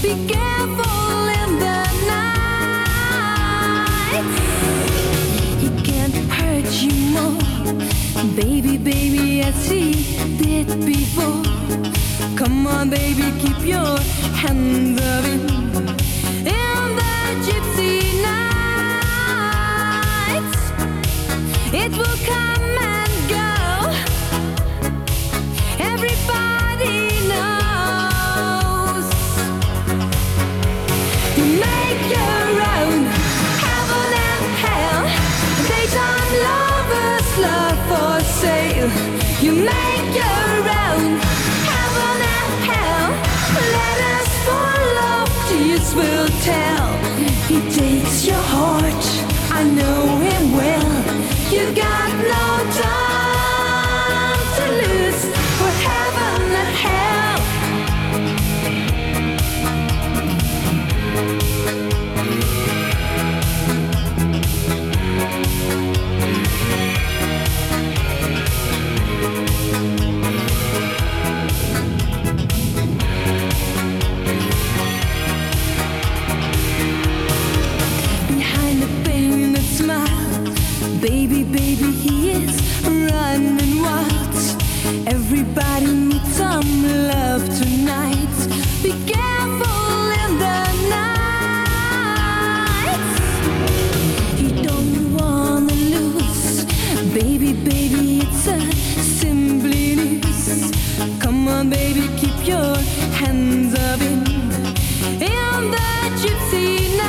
Be careful in the night. He can't hurt you more, baby, baby, as he did before. Come on, baby, keep your hands up in the gypsy nights. It will come and go. Everybody knows. You make your own heaven and hell. Daytime lovers, love for sale. You make your own heaven and hell. Let us fall off, tears will tell. He takes your heart, I know him well. You got no time to lose for heaven and hell. Behind the painted smile, baby, baby, he is running wild. Everybody needs some love tonight. Be careful in the night. He don't wanna lose, baby, baby, it's a simply news. Come on, baby, keep your hands up in the gypsy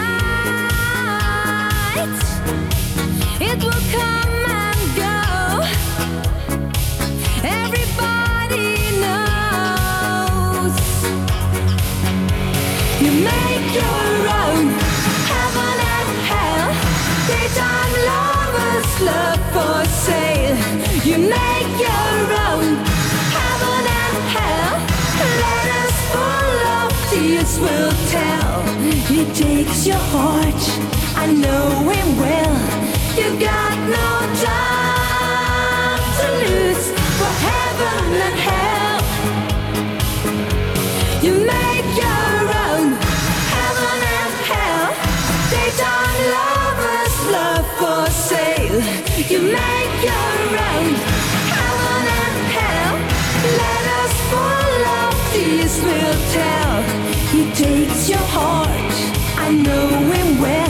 night. It will come and go. Everybody knows. You make your own heaven and hell. Daytime lovers, love for sale. You make your own heaven and hell. Let us fall off, tears will tell. He takes your heart, I know him well. You got no time to lose for heaven and hell. You make your own heaven and hell. Daytime lovers, love for sale. You make your own heaven and hell. Let us fall off, tears will tell. He takes your heart, I know him well.